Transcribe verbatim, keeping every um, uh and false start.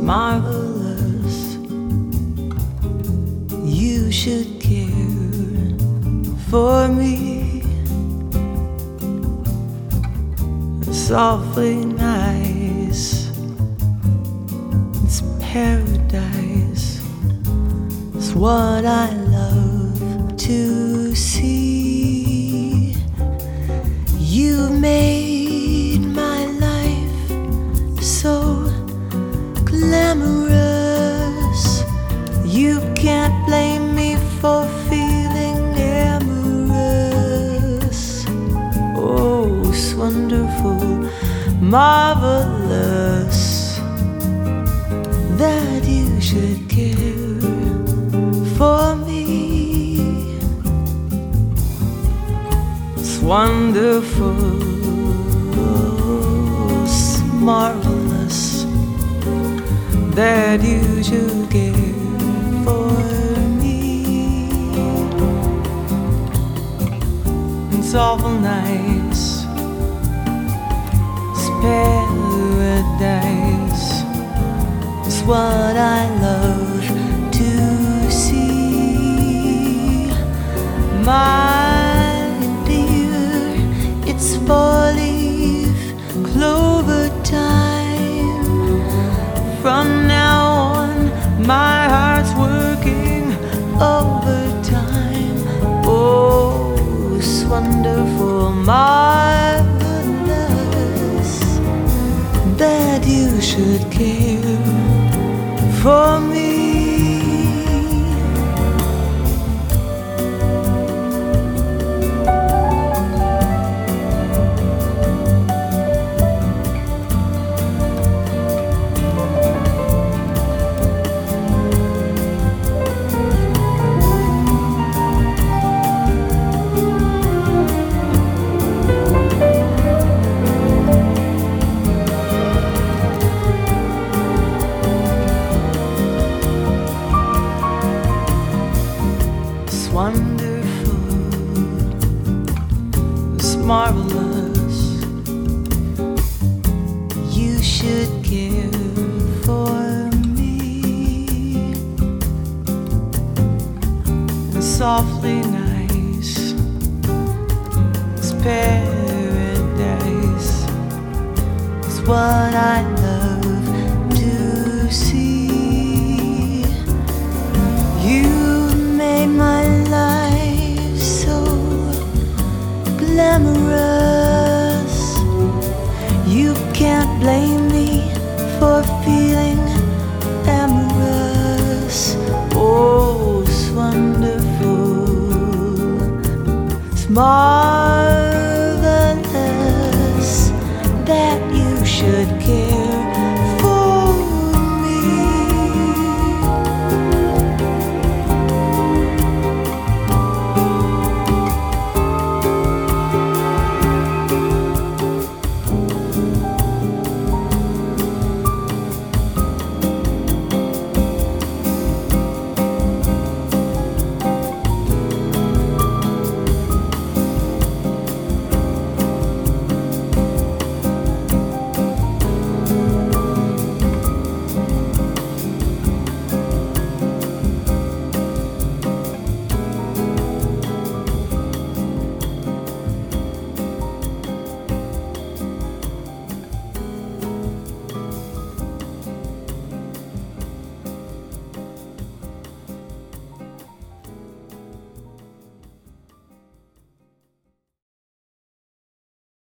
marvelous. You should care for me. It's awfully nice. It's paradise. It's what I love to see. You made my life so glamorous. You can't blame me for feeling amorous. Oh, it's wonderful, marvelous that you should care for me. It's wonderful, it's marvelous that you should care for me. It's awful nice. It's paradise. It's what I love to see. My dear, it's four-leaf clover time. From now on, my heart's working overtime. Oh, it's wonderful, marvelous that you should care for me. Wonderful, it's marvelous. You should care for me. It's softly nice. It's paradise. It's what I love to see. You made my life so glamorous. You can't blame me for feeling amorous. Oh, it's wonderful, it's marvelous